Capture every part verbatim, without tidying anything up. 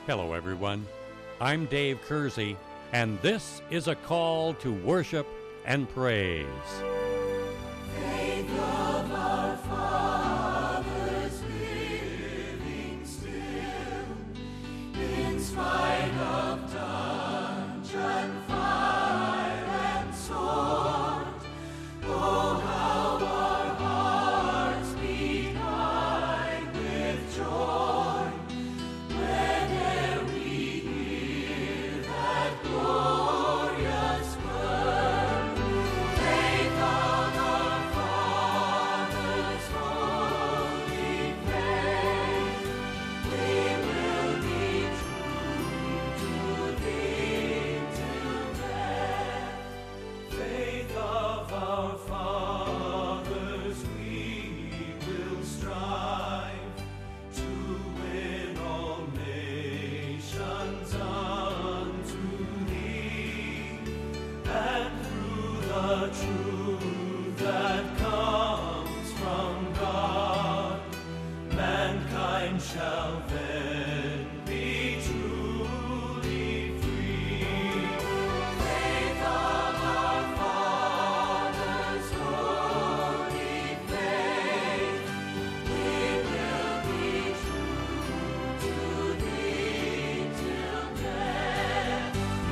Hello, everyone. I'm Dave Kersey, and this is a call to worship and praise. Faith of our fathers living still, in spite of dungeon, fire, and sword. Oh, how our hearts beat high with joy whene'er we hear that glorious word. Faith of our fathers, holy faith, we will be true to thee till death. Faith of our fathers, we will strive to win all nations unto thee, and through the truth that comes from God, mankind shall then be truly free. Faith of our fathers, holy faith, we will be true to thee till death.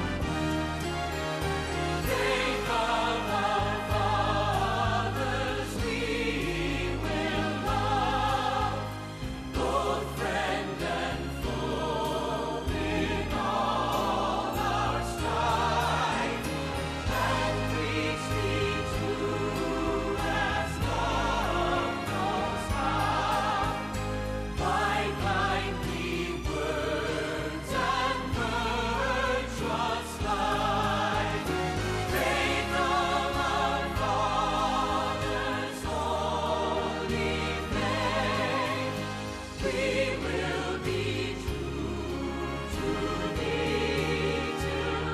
Faith of our fathers, we will love, both friend and foe, in all our strife, and preach thee true as love knows how, by kindly words and virtuous life. Faith of our fathers, holy faith, we will be true to thee till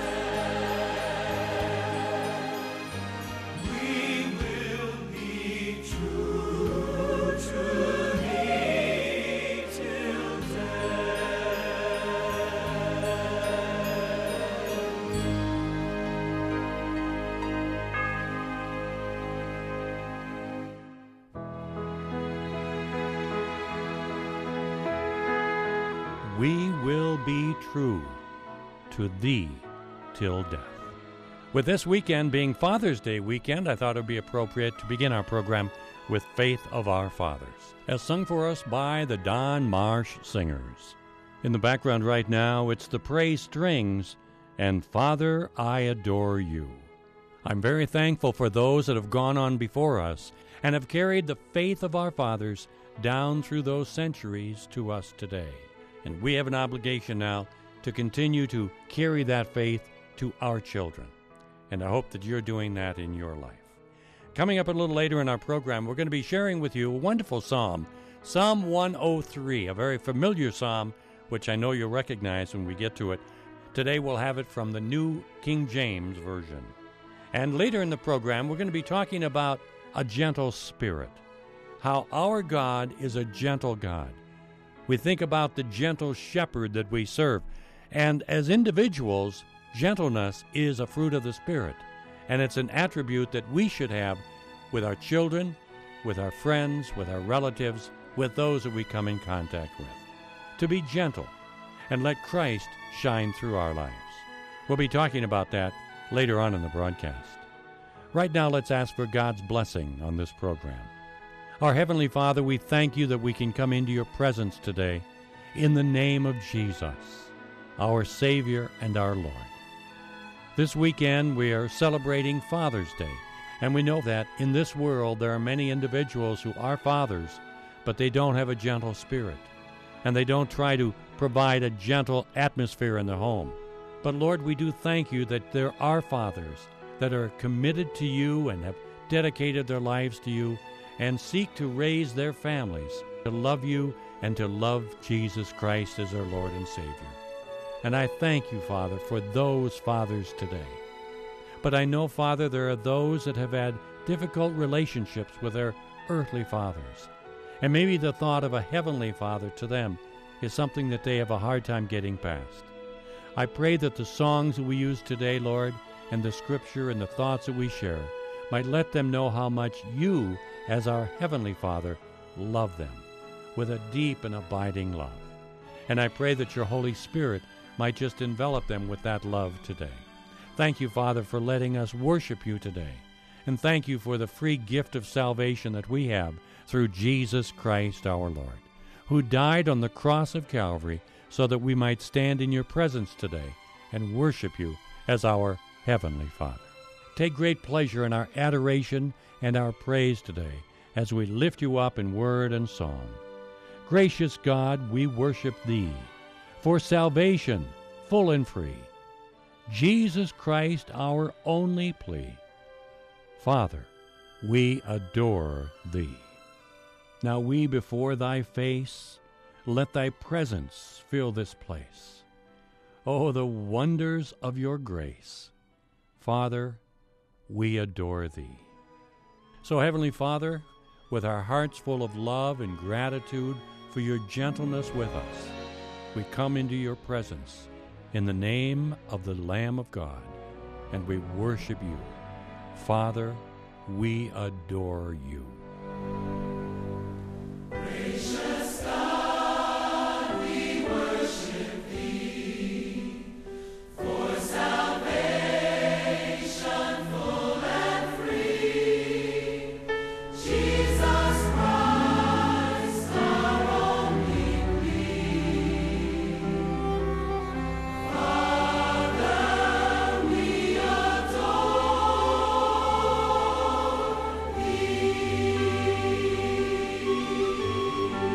death. We will be true to thee till We will be true to thee till death. With this weekend being Father's Day weekend, I thought it would be appropriate to begin our program with Faith of Our Fathers, as sung for us by the Don Marsh Singers. In the background right now, it's the Praise Strings and Father, I Adore You. I'm very thankful for those that have gone on before us and have carried the faith of our fathers down through those centuries to us today. And we have an obligation now to continue to carry that faith to our children. And I hope that you're doing that in your life. Coming up a little later in our program, we're going to be sharing with you a wonderful psalm, Psalm one oh three, a very familiar psalm, which I know you'll recognize when we get to it. Today we'll have it from the New King James Version. And later in the program, we're going to be talking about a gentle spirit, how our God is a gentle God. We think about the gentle shepherd that we serve. And as individuals, gentleness is a fruit of the Spirit. And it's an attribute that we should have with our children, with our friends, with our relatives, with those that we come in contact with. To be gentle and let Christ shine through our lives. We'll be talking about that later on in the broadcast. Right now, let's ask for God's blessing on this program. Our Heavenly Father, we thank you that we can come into your presence today in the name of Jesus, our Savior and our Lord. This weekend we are celebrating Father's Day, and we know that in this world there are many individuals who are fathers, but they don't have a gentle spirit, and they don't try to provide a gentle atmosphere in the home. But Lord, we do thank you that there are fathers that are committed to you and have dedicated their lives to you and seek to raise their families to love you and to love Jesus Christ as their Lord and Savior. And I thank you, Father, for those fathers today. But I know, Father, there are those that have had difficult relationships with their earthly fathers. And maybe the thought of a heavenly Father to them is something that they have a hard time getting past. I pray that the songs that we use today, Lord, and the scripture and the thoughts that we share might let them know how much you, as our Heavenly Father, love them with a deep and abiding love. And I pray that your Holy Spirit might just envelop them with that love today. Thank you, Father, for letting us worship you today. And thank you for the free gift of salvation that we have through Jesus Christ our Lord, who died on the cross of Calvary so that we might stand in your presence today and worship you as our Heavenly Father. Take great pleasure in our adoration and our praise today as we lift you up in word and song. Gracious God, we worship thee for salvation full and free. Jesus Christ, our only plea. Father, we adore thee. Now we before thy face, let thy presence fill this place. Oh, the wonders of your grace. Father, we adore thee. So, Heavenly Father, with our hearts full of love and gratitude for your gentleness with us, we come into your presence in the name of the Lamb of God, and we worship you. Father, we adore you. Gracious God, we worship thee for salvation full and free. Jesus Christ, our only plea. Father, we adore thee.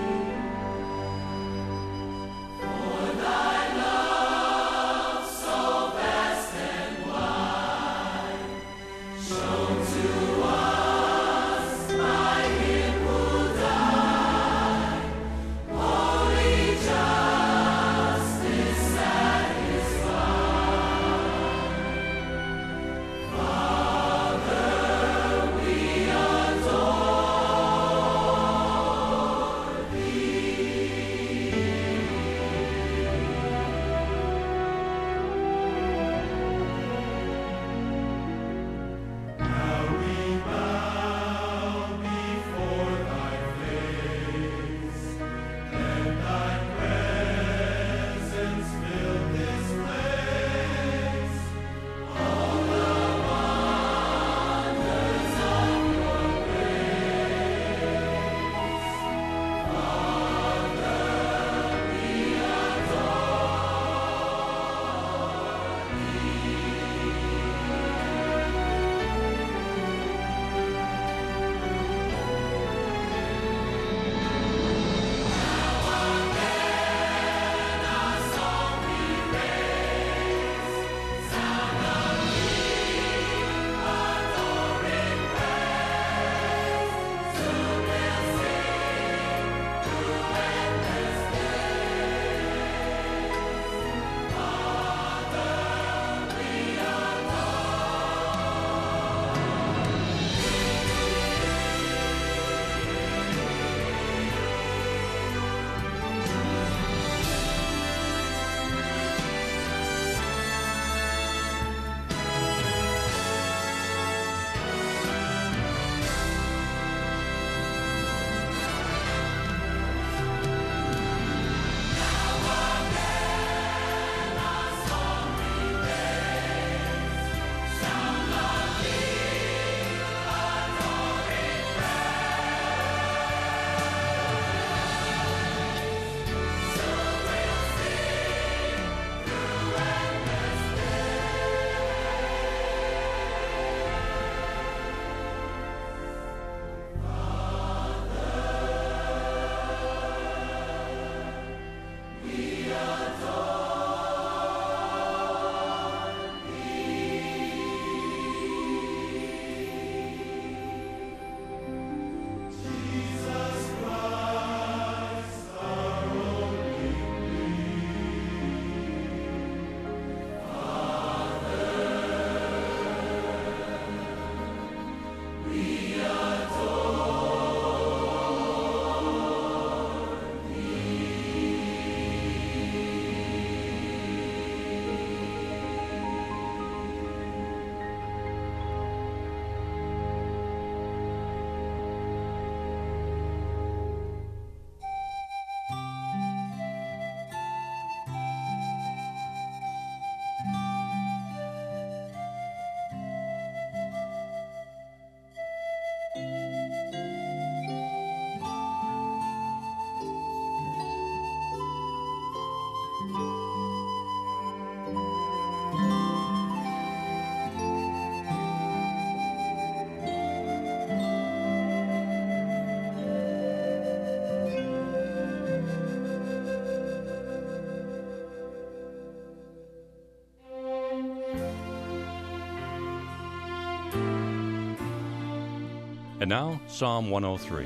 And now, Psalm one oh three.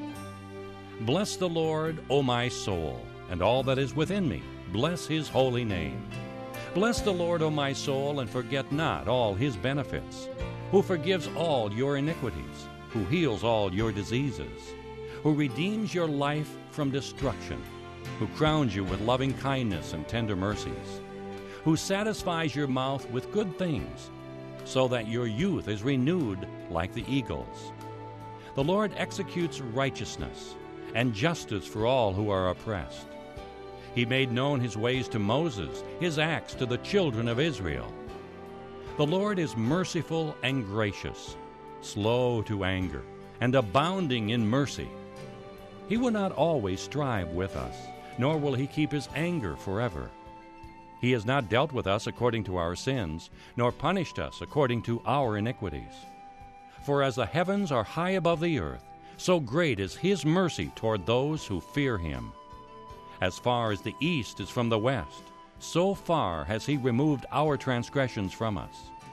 Bless the Lord, O my soul, and all that is within me. Bless his holy name. Bless the Lord, O my soul, and forget not all his benefits, who forgives all your iniquities, who heals all your diseases, who redeems your life from destruction, who crowns you with loving kindness and tender mercies, who satisfies your mouth with good things, so that your youth is renewed like the eagles. The Lord executes righteousness and justice for all who are oppressed. He made known his ways to Moses, his acts to the children of Israel. The Lord is merciful and gracious, slow to anger, and abounding in mercy. He will not always strive with us, nor will he keep his anger forever. He has not dealt with us according to our sins, nor punished us according to our iniquities. For as the heavens are high above the earth, so great is his mercy toward those who fear him. As far as the east is from the west, so far has he removed our transgressions from us.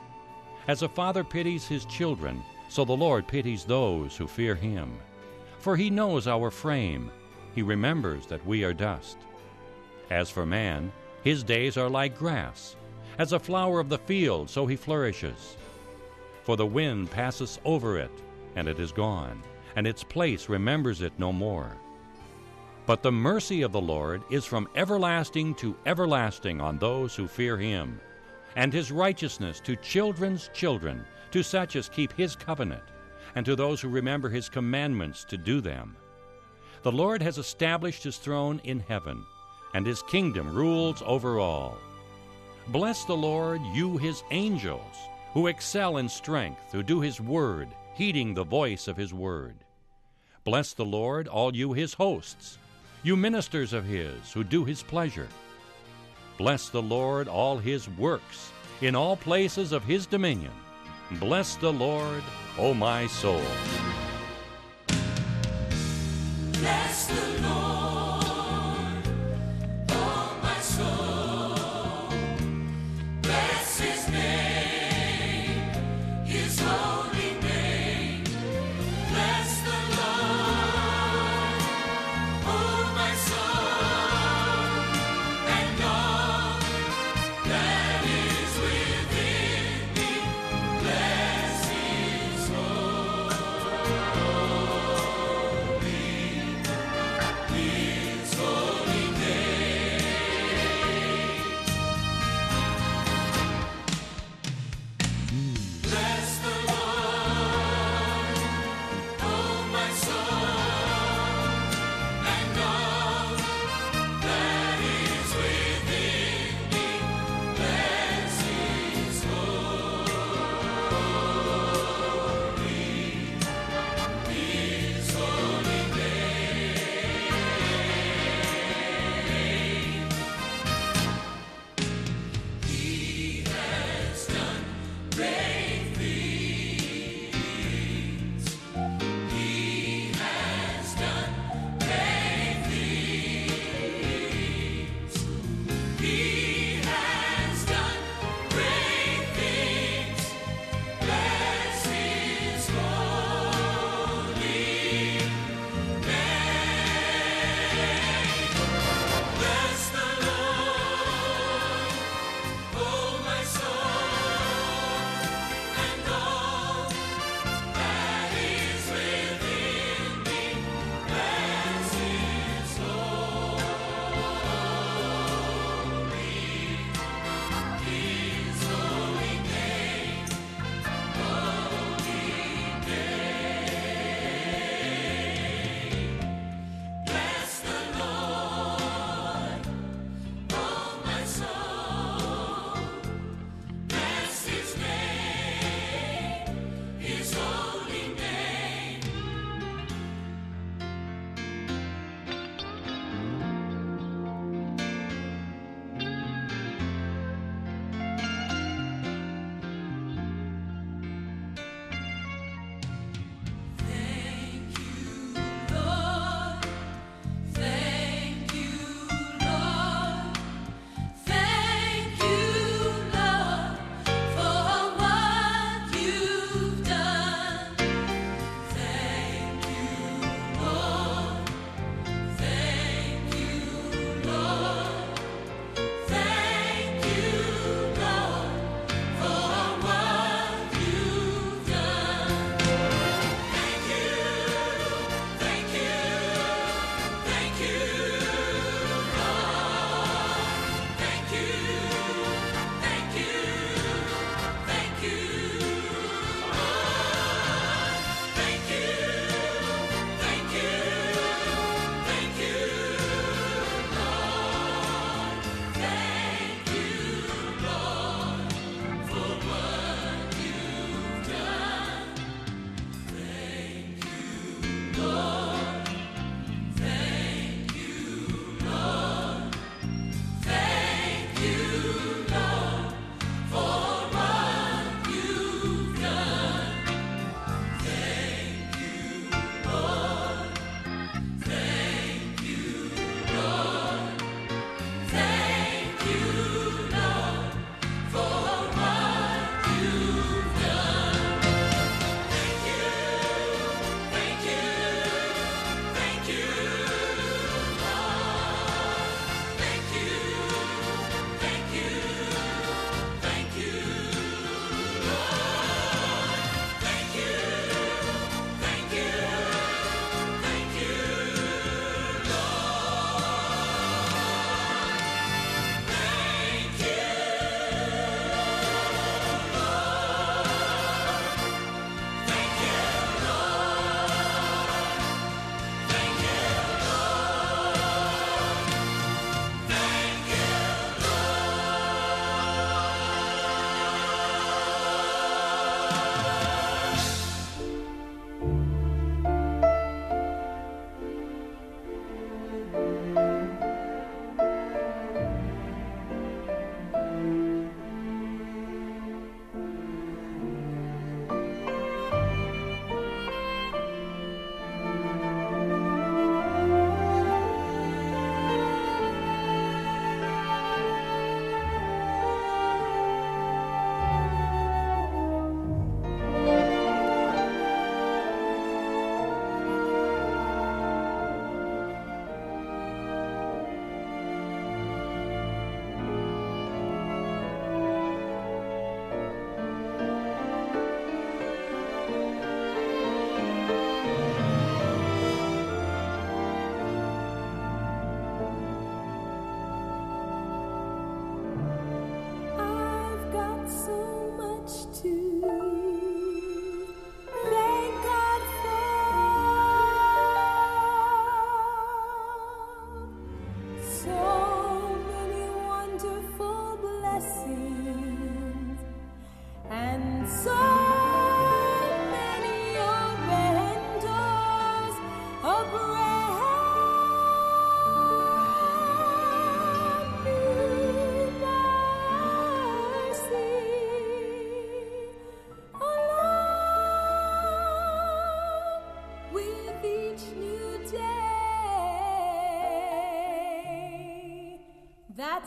As a father pities his children, so the Lord pities those who fear him. For he knows our frame, he remembers that we are dust. As for man, his days are like grass. As a flower of the field, so he flourishes. For the wind passes over it, and it is gone, and its place remembers it no more. But the mercy of the Lord is from everlasting to everlasting on those who fear him, and his righteousness to children's children, to such as keep his covenant, and to those who remember his commandments to do them. The Lord has established his throne in heaven, and his kingdom rules over all. Bless the Lord, you his angels, who excel in strength, who do his word, heeding the voice of his word. Bless the Lord, all you his hosts, you ministers of his, who do his pleasure. Bless the Lord, all his works, in all places of his dominion. Bless the Lord, O my soul. Bless the Lord, oh my soul. Bless his name, his holy name. Bless the Lord, oh my soul, and all that is within me. Bless his holy name.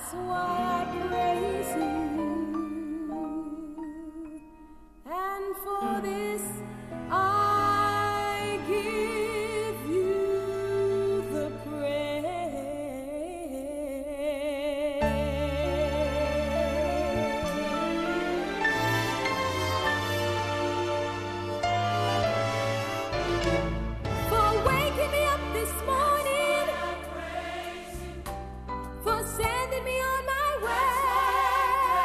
That's why I praise you, and for this I give you the praise. For waking me up this morning, for sending me on my way.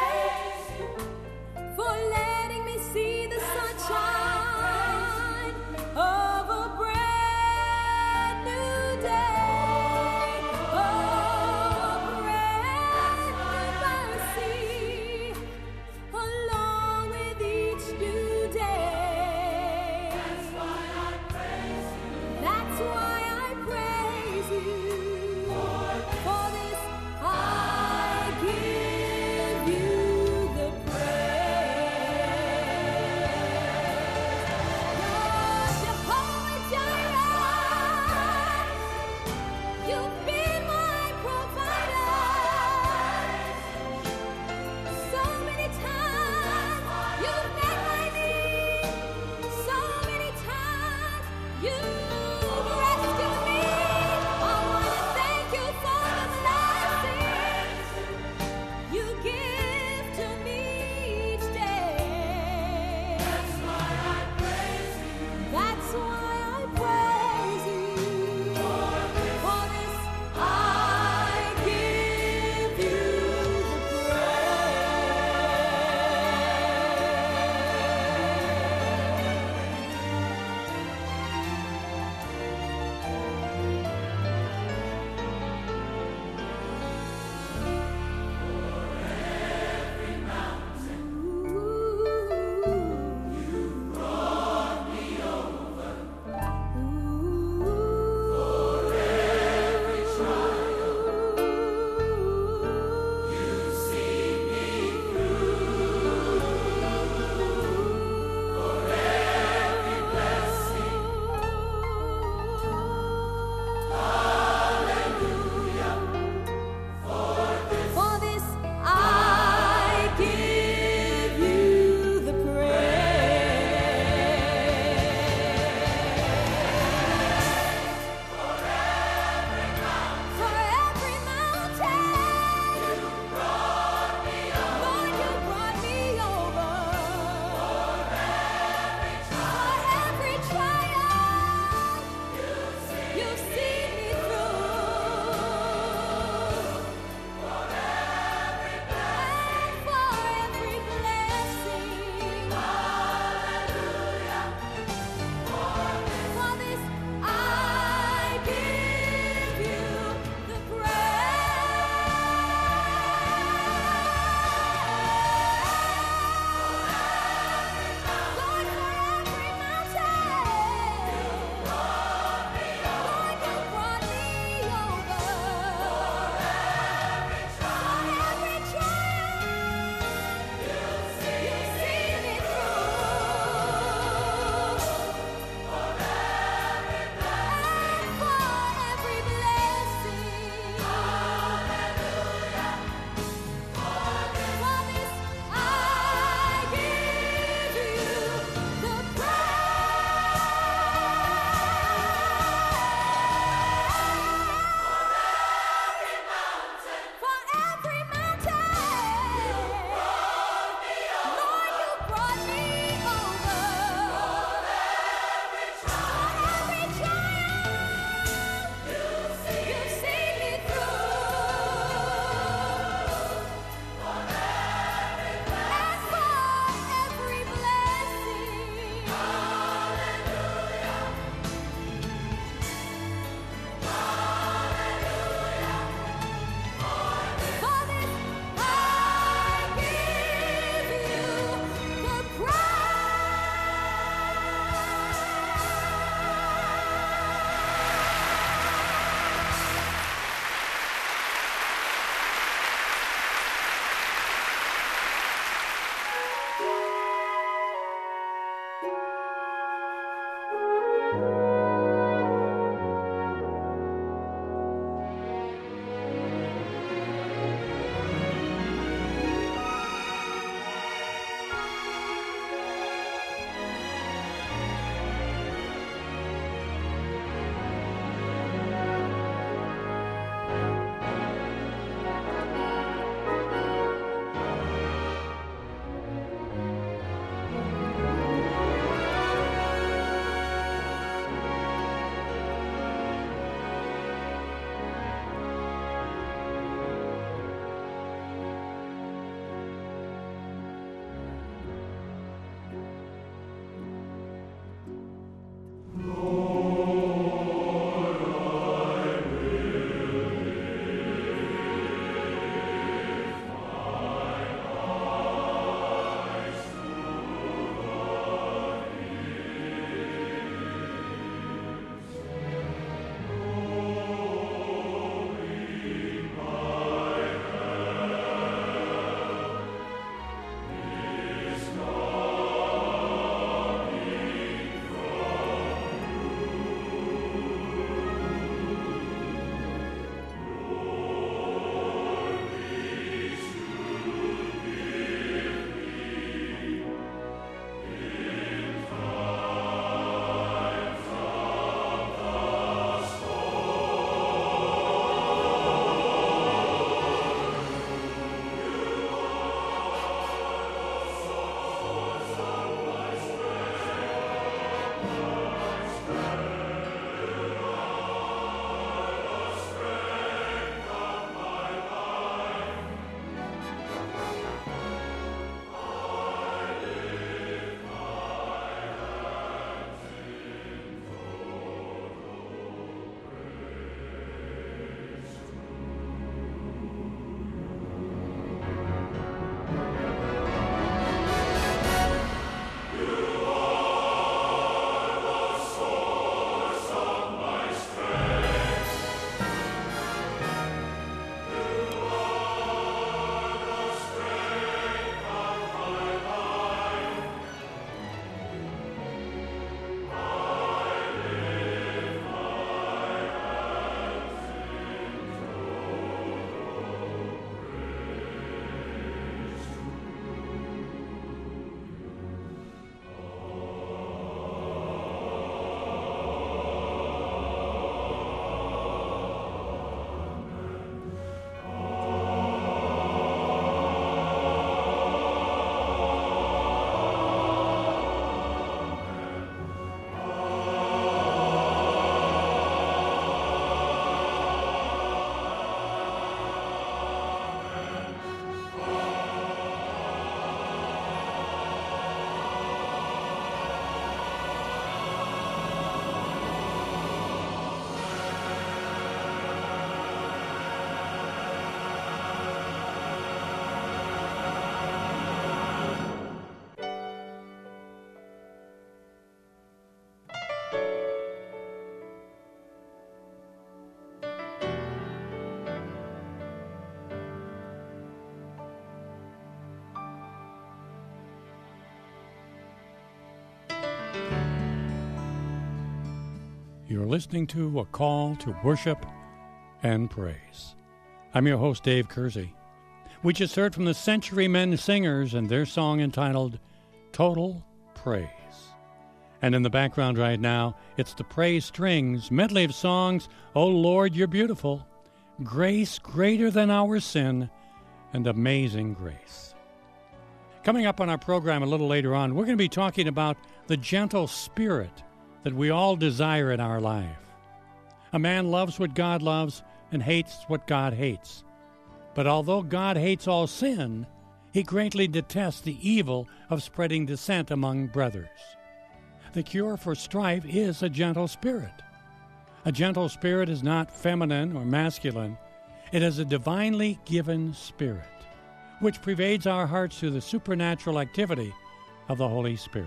You're listening to A Call to Worship and Praise. I'm your host, Dave Kersey. We just heard from the Century Men Singers and their song entitled Total Praise. And in the background right now, it's the Praise Strings medley of songs, Oh Lord, You're Beautiful, Grace Greater Than Our Sin, and Amazing Grace. Coming up on our program a little later on, we're going to be talking about the gentle spirit that we all desire in our life. A man loves what God loves and hates what God hates. But although God hates all sin, he greatly detests the evil of spreading dissent among brothers. The cure for strife is a gentle spirit. A gentle spirit is not feminine or masculine. It is a divinely given spirit, which pervades our hearts through the supernatural activity of the Holy Spirit.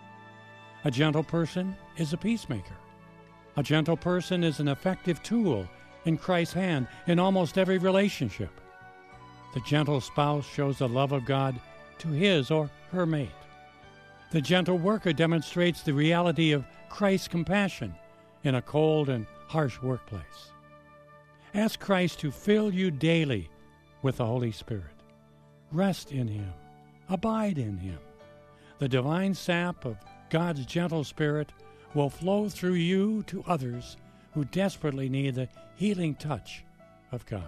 A gentle person is a peacemaker. A gentle person is an effective tool in Christ's hand in almost every relationship. The gentle spouse shows the love of God to his or her mate. The gentle worker demonstrates the reality of Christ's compassion in a cold and harsh workplace. Ask Christ to fill you daily with the Holy Spirit. Rest in Him. Abide in Him. The divine sap of God's gentle spirit will flow through you to others who desperately need the healing touch of God.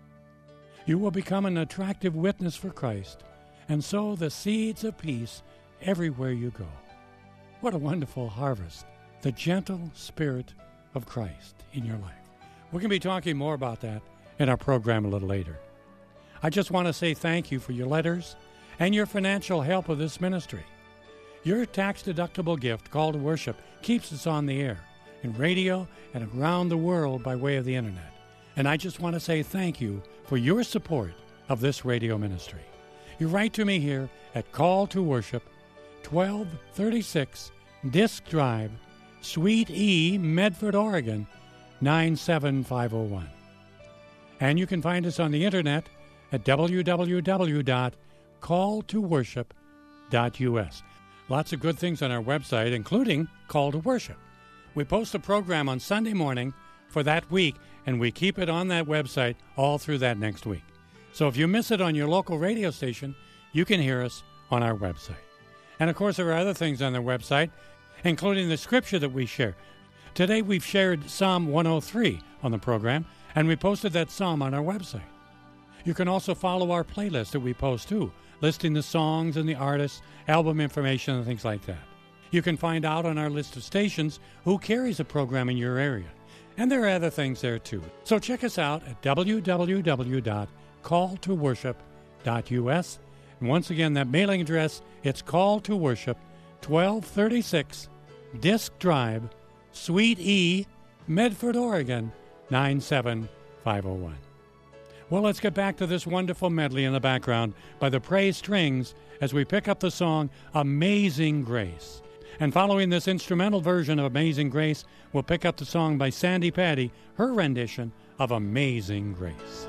You will become an attractive witness for Christ and sow the seeds of peace everywhere you go. What a wonderful harvest, the gentle spirit of Christ in your life. We're going to be talking more about that in our program a little later. I just want to say thank you for your letters and your financial help of this ministry. Your tax-deductible gift, Call to Worship, keeps us on the air, in radio and around the world by way of the Internet. And I just want to say thank you for your support of this radio ministry. You write to me here at Call to Worship, twelve thirty-six Disc Drive, Suite E, Medford, Oregon, nine seven five oh one. And you can find us on the Internet at w w w dot call to worship dot u s. Lots of good things on our website, including Call to Worship. We post a program on Sunday morning for that week, and we keep it on that website all through that next week. So if you miss it on your local radio station, you can hear us on our website. And of course, there are other things on the website, including the scripture that we share. Today we've shared Psalm one oh three on the program, and we posted that psalm on our website. You can also follow our playlist that we post too, listing the songs and the artists, album information, and things like that. You can find out on our list of stations who carries a program in your area. And there are other things there too. So check us out at w w w dot call to worship dot u s. And once again, that mailing address, it's Call to Worship, twelve thirty-six Disc Drive, Suite E, Medford, Oregon, nine seven five oh one. Well, let's get back to this wonderful medley in the background by the Praise Strings as we pick up the song Amazing Grace. And following this instrumental version of Amazing Grace, we'll pick up the song by Sandy Patty, her rendition of Amazing Grace.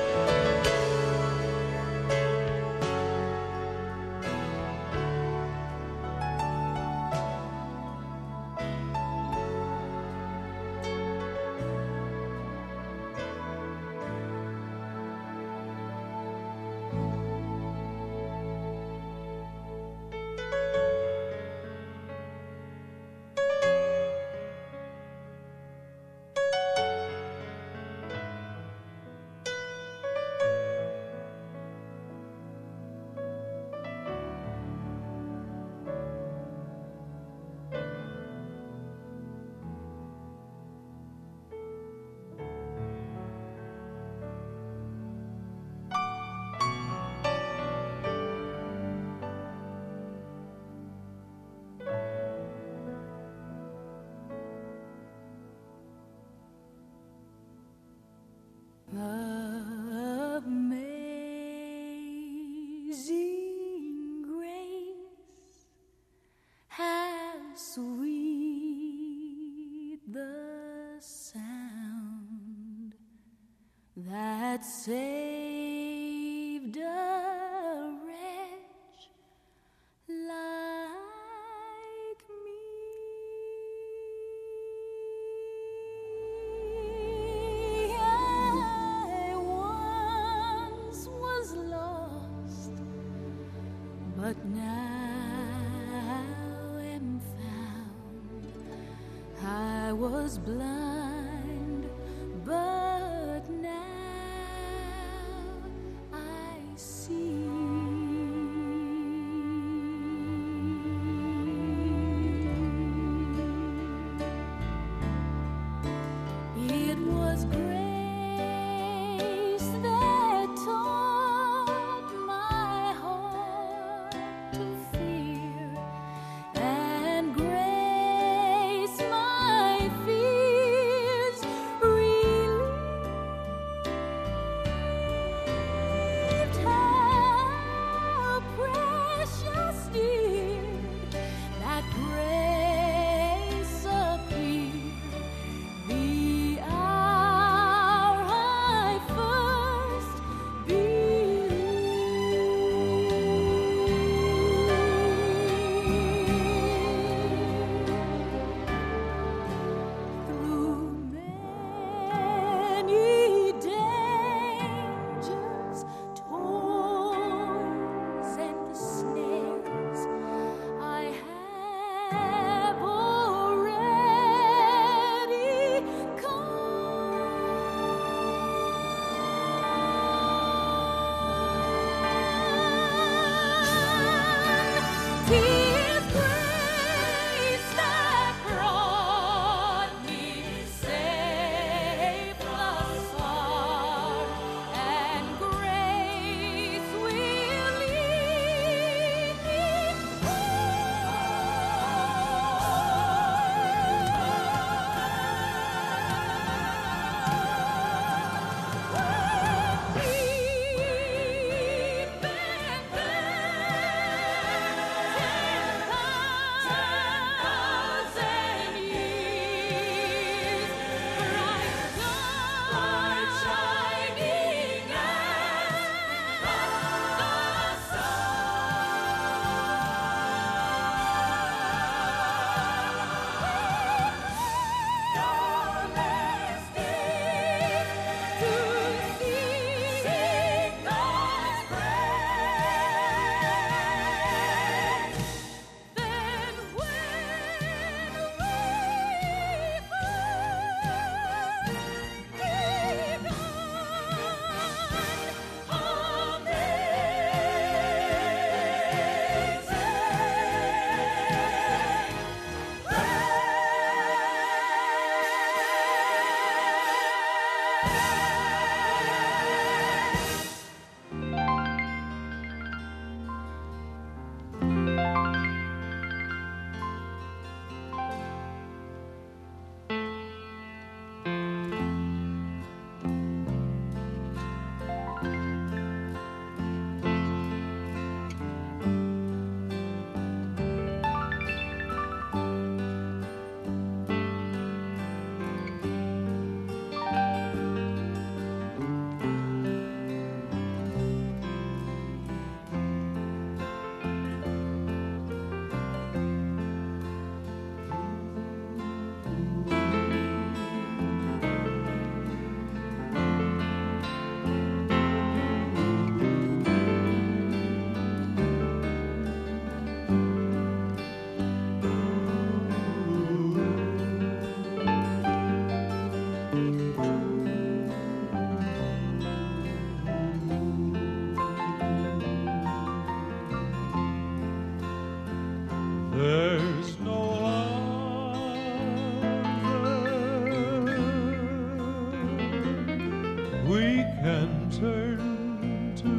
Amazing grace, how sweet the sound that saved a wretch like me. was blind, but now I see. It was grace that taught my heart to fear, and grace my fears relieved. How precious dear that grace appeared the hour I first believed. Through many dangers, toils, and snares, I have already come. 'Tis grace that brought me safe thus far, and grace will lead me There's no other we can turn to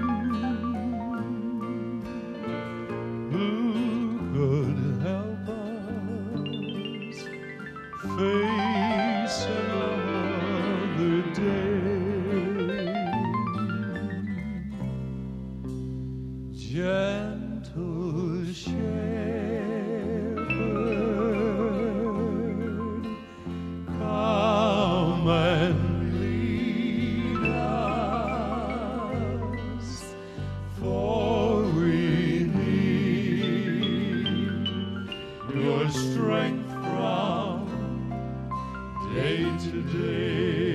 who could help us face another day. Gentle shepherd, come and lead us, for we need your strength from day to day.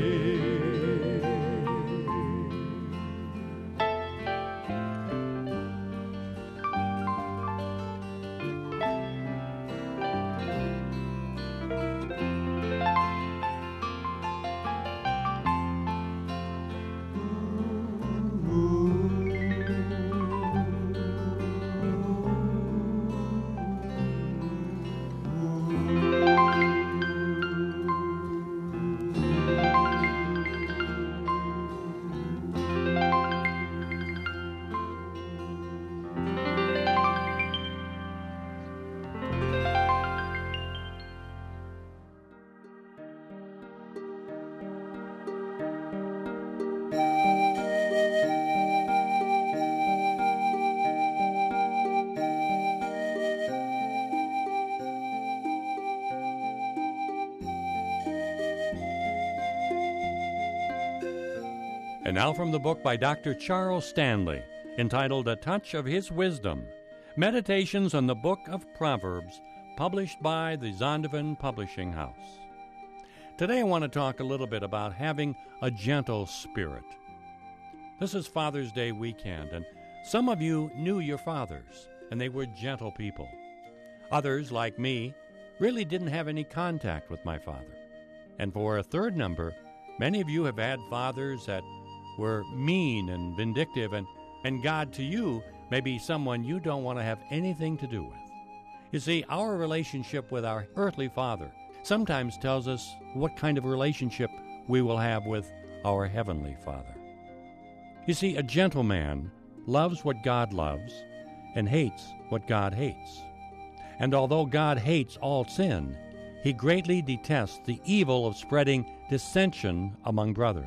And now from the book by Doctor Charles Stanley, entitled A Touch of His Wisdom, Meditations on the Book of Proverbs, published by the Zondervan Publishing House. Today I want to talk a little bit about having a gentle spirit. This is Father's Day weekend, and some of you knew your fathers, and they were gentle people. Others, like me, really didn't have any contact with my father. And for a third number, many of you have had fathers that were mean and vindictive, and, and God to you may be someone you don't want to have anything to do with. You see, our relationship with our earthly father sometimes tells us what kind of relationship we will have with our heavenly Father. You see, a gentle man loves what God loves and hates what God hates. And although God hates all sin, he greatly detests the evil of spreading dissension among brothers.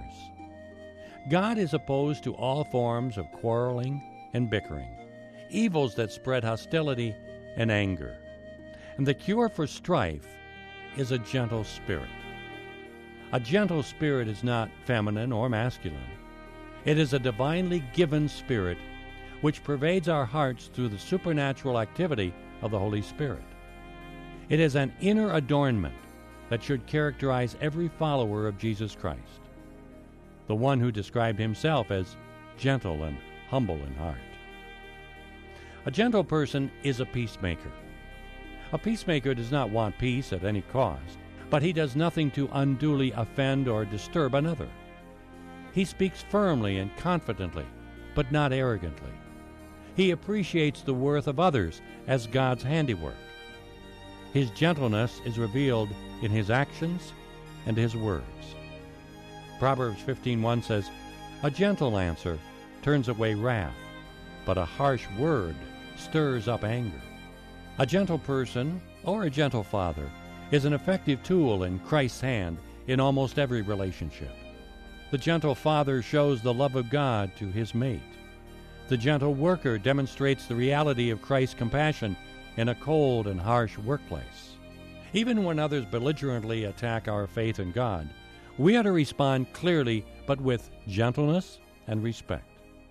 God is opposed to all forms of quarreling and bickering, evils that spread hostility and anger. And the cure for strife is a gentle spirit. A gentle spirit is not feminine or masculine. It is a divinely given spirit which pervades our hearts through the supernatural activity of the Holy Spirit. It is an inner adornment that should characterize every follower of Jesus Christ, the one who described himself as gentle and humble in heart. A gentle person is a peacemaker. A peacemaker does not want peace at any cost, but he does nothing to unduly offend or disturb another. He speaks firmly and confidently, but not arrogantly. He appreciates the worth of others as God's handiwork. His gentleness is revealed in his actions and his words. Proverbs fifteen one says, "A gentle answer turns away wrath, but a harsh word stirs up anger." A gentle person, or a gentle father, is an effective tool in Christ's hand in almost every relationship. The gentle father shows the love of God to his mate. The gentle worker demonstrates the reality of Christ's compassion in a cold and harsh workplace. Even when others belligerently attack our faith in God, we are to respond clearly, but with gentleness and respect.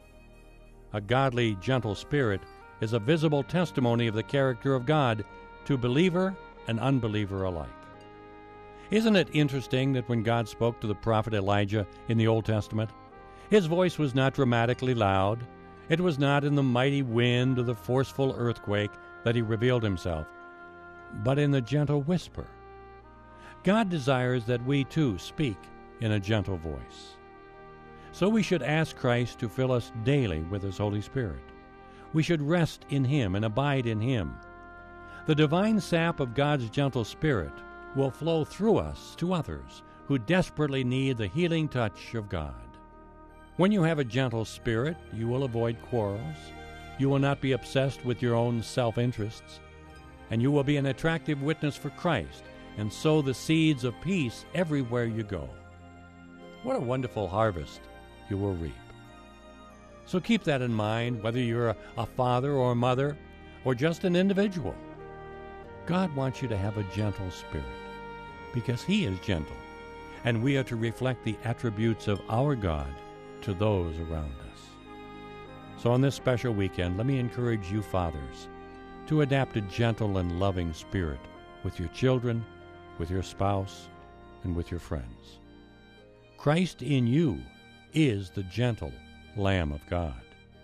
A godly, gentle spirit is a visible testimony of the character of God to believer and unbeliever alike. Isn't it interesting that when God spoke to the prophet Elijah in the Old Testament, his voice was not dramatically loud, it was not in the mighty wind or the forceful earthquake that he revealed himself, but in the gentle whisper. God desires that we too speak in a gentle voice. So we should ask Christ to fill us daily with his Holy Spirit. We should rest in him and abide in him. The divine sap of God's gentle spirit will flow through us to others who desperately need the healing touch of God. When you have a gentle spirit, you will avoid quarrels, you will not be obsessed with your own self-interests, and you will be an attractive witness for Christ and sow the seeds of peace everywhere you go. What a wonderful harvest you will reap. So keep that in mind, whether you're a, a father or a mother or just an individual. God wants you to have a gentle spirit because he is gentle, and we are to reflect the attributes of our God to those around us. So on this special weekend, let me encourage you fathers to adapt a gentle and loving spirit with your children, with your spouse, and with your friends. Christ in you is the gentle Lamb of God.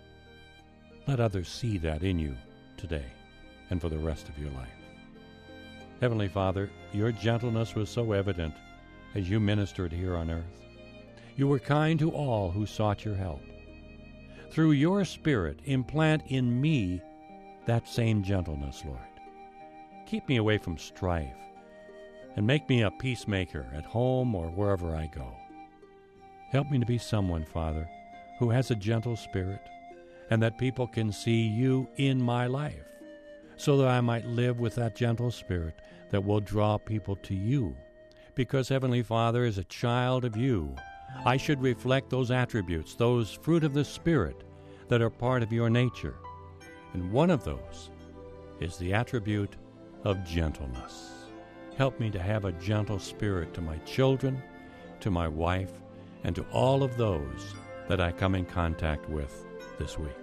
Let others see that in you today and for the rest of your life. Heavenly Father, your gentleness was so evident as you ministered here on earth. You were kind to all who sought your help. Through your Spirit, implant in me that same gentleness, Lord. Keep me away from strife and make me a peacemaker at home or wherever I go. Help me to be someone, Father, who has a gentle spirit, and that people can see you in my life, so that I might live with that gentle spirit that will draw people to you. Because, Heavenly Father, as a child of you, I should reflect those attributes, those fruit of the Spirit that are part of your nature. And one of those is the attribute of gentleness. Help me to have a gentle spirit to my children, to my wife, and to all of those that I come in contact with this week.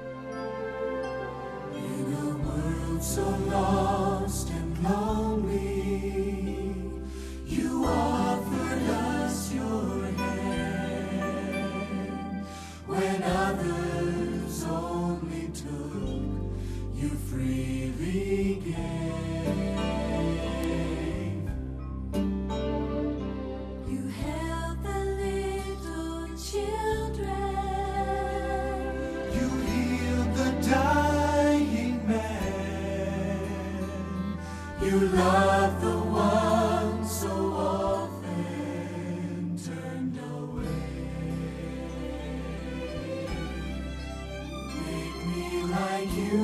In a world so lost and lonely, you offered us your hand. When others only took, you freely gave. You held the little children. You healed the dying man. You loved the one so often turned away. Make me like you,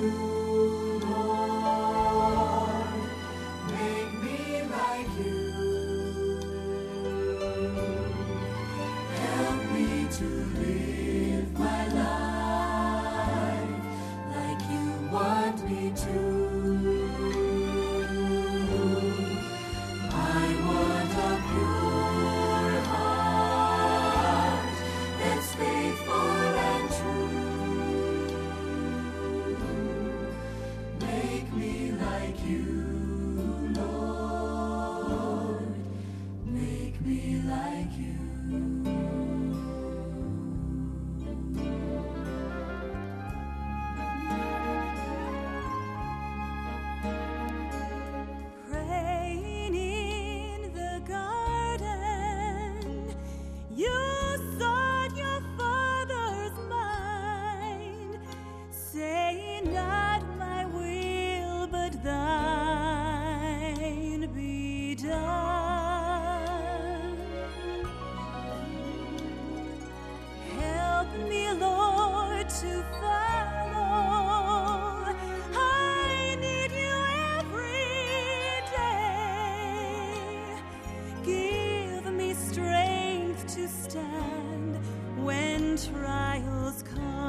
Lord. Make me like you. Help me to live my life like you want me to. I want a pure heart that's faithful and true. Make me like you, Lord. Make me like you. Praying in the garden, you sought your Father's mind, saying, "Not my will, but thine be done." Help me, Lord, to follow. I need you every day. Give me strength to stand when trials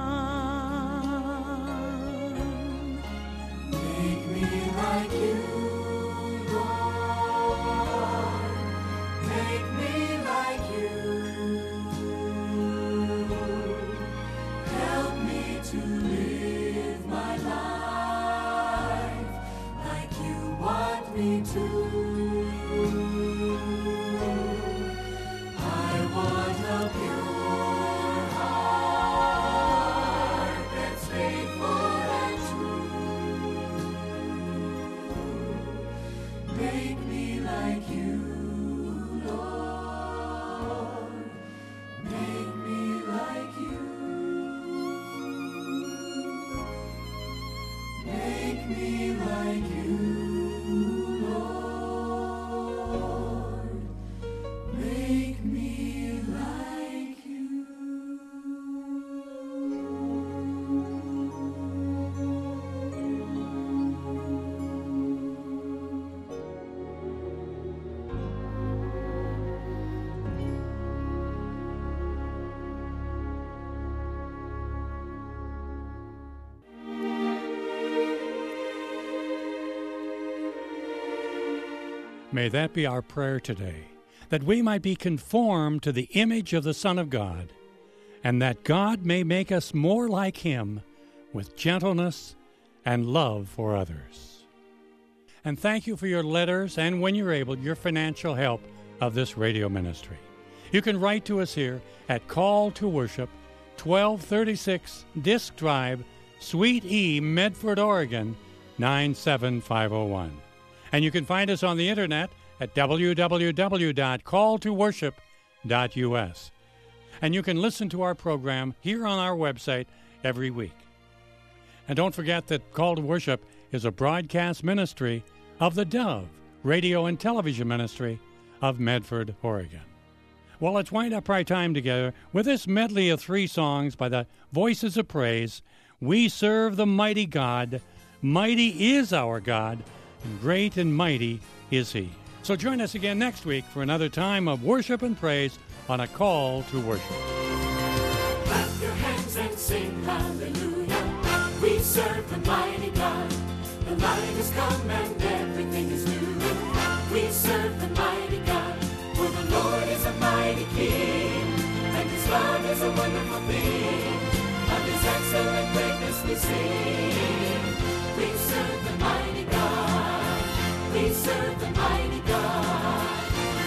come. Make me like you, Lord. Make me like you. Help me to live my life like you want me to. I want a pure heart that's faithful and true. Make me like you, Lord. Make me like you. Make me like you, Lord. Make me like you. May that be our prayer today, that we might be conformed to the image of the Son of God, and that God may make us more like Him with gentleness and love for others. And thank you for your letters and, when you're able, your financial help of this radio ministry. You can write to us here at Call to Worship, twelve thirty-six Disk Drive, Suite E, Medford, Oregon, nine seven five oh one. And you can find us on the internet at w w w dot call to worship dot u s. And you can listen to our program here on our website every week. And don't forget that Call to Worship is a broadcast ministry of the Dove Radio and Television Ministry of Medford, Oregon. Well, let's wind up our time together with this medley of three songs by the Voices of Praise. We serve the mighty God. Mighty is our God, and great and mighty is He. So join us again next week for another time of worship and praise on A Call to Worship. Clap your hands and sing hallelujah. We serve the mighty God. The light has come and everything is new. We serve the mighty God. For the Lord is a mighty King, and His love is a wonderful thing. sing. We serve the mighty God. We serve the mighty God.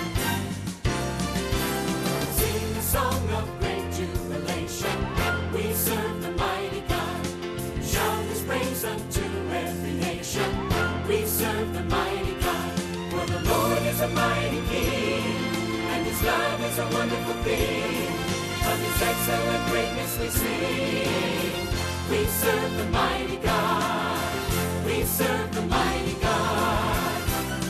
Sing a song of great jubilation. We serve the mighty God. Shout His praise unto every nation. We serve the mighty God. For the Lord is a mighty King, and His love is a wonderful thing. Of His excellent greatness we sing. We serve the mighty God. We serve the mighty God.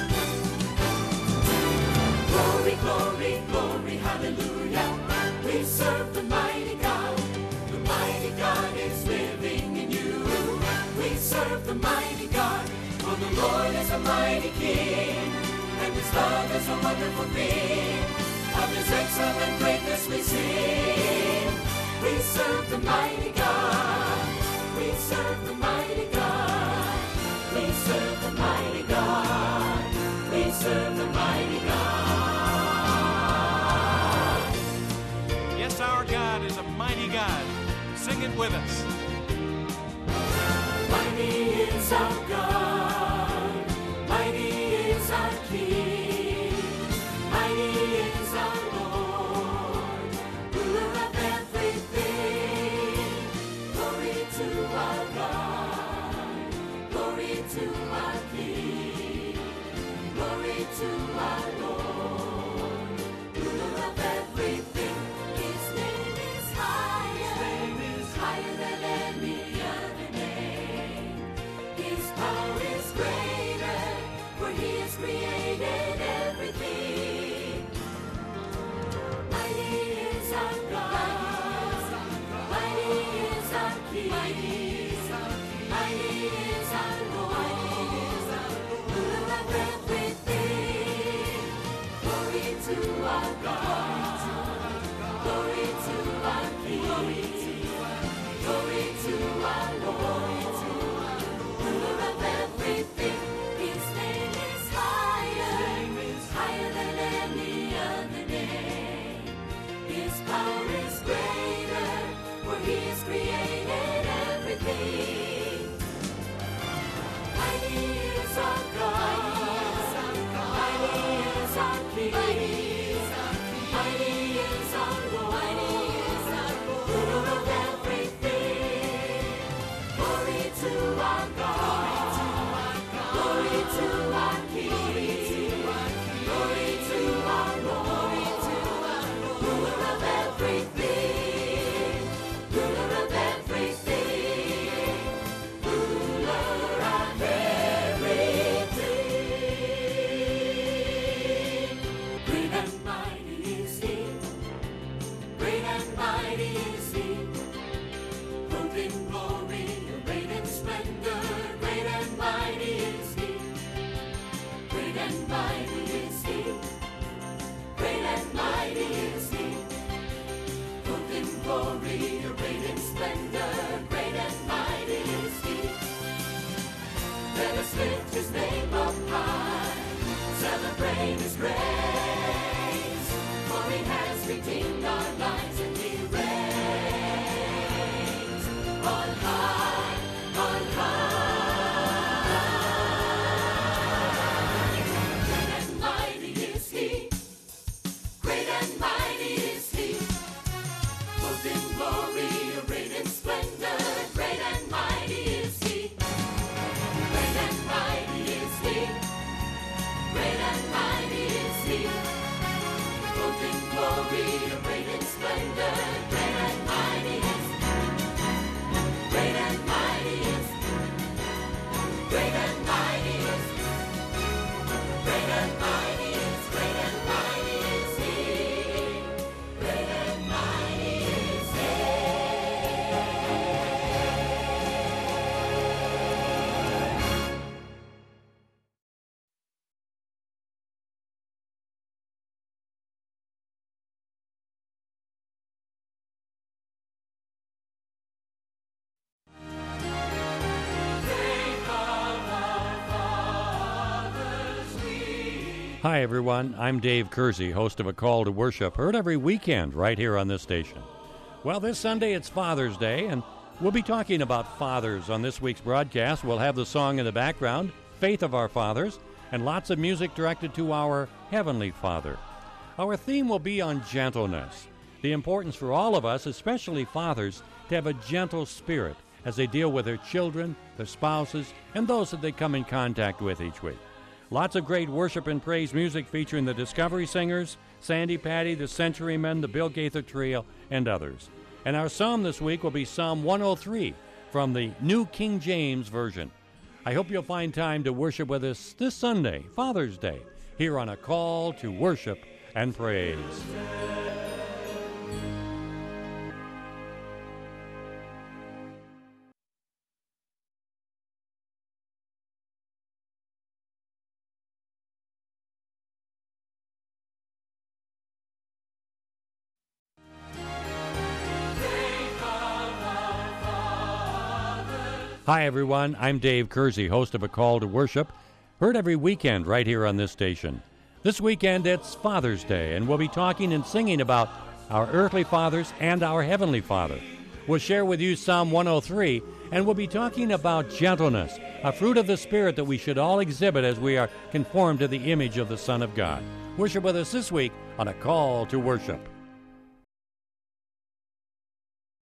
Glory, glory, glory, hallelujah. We serve the mighty God. The mighty God is living in you. We serve the mighty God. For the Lord is a mighty King, and His love is a wonderful thing. Of His excellent greatness we sing. We serve the mighty God. We serve the mighty God. We serve the mighty God. We serve the mighty God. Yes, our God is a mighty God. Sing it with us. Mighty is our God. Mighty is our King. Mighty is our Lord, ruler of everything. Glory to our God. Glory to our King. Glory to our Lord, ruler of everything. His name is higher, higher than any other name. His power is greater, for He has created everything. Mighty is our God. Mighty is our King. Mighty is our Lord, ruler of everything. Glory to our God. Glory to our King. Glory to our Lord, ruler of everything. His name is higher, higher than any other name. His power is greater, for He has created everything. Mighty is our God. Mighty is our King. Mighty is our Lord, ruler of everything. Glory to our God. Glory to our King. Glory to our Lord, ruler of everything. Ruler of everything. Ruler of everything. Great and mighty is He. Great and mighty is He. Clothed in glory, arrayed in splendor. Great and mighty is He. Great and mighty is He. Great and mighty is He. Clothed in glory, arrayed in splendor. Great and mighty is He. Let us lift His name up high. Celebrate His grace. For He has redeemed our lives and He reigns on high, on high. Great and mighty is He. Great and mighty is He. Clothed in glory, arrayed in splendor. Great and mighty is He. Great and mighty is He. Great and mighty is He. Clothed in glory, arrayed in splendor. Great and mighty is Great and mighty is Great and mighty is Great and mighty is Great and mighty is He. Great and mighty is He. Hi, everyone. I'm Dave Kersey, host of A Call to Worship, heard every weekend right here on this station. Well, this Sunday it's Father's Day, and We'll be talking about fathers on this week's broadcast. We'll have the song in the background, Faith of Our Fathers, and lots of music directed to our Heavenly Father. Our theme will be on gentleness, the importance for all of us, especially fathers, to have a gentle spirit as they deal with their children, their spouses, and those that they come in contact with each week. Lots of great worship and praise music featuring the Discovery Singers, Sandy Patty, the Centurymen, the Bill Gaither Trio, and others. And our psalm this week will be Psalm one oh three from the New King James Version. I hope you'll find time to worship with us this Sunday, Father's Day, here on A Call to Worship and Praise. Hi, everyone. I'm Dave Kersey, host of A Call to Worship, heard every weekend right here on this station. This weekend, it's Father's Day, and we'll be talking and singing about our earthly fathers and our Heavenly Father. We'll share with you Psalm one oh three, and we'll be talking about gentleness, a fruit of the Spirit that we should all exhibit as we are conformed to the image of the Son of God. Worship with us this week on A Call to Worship.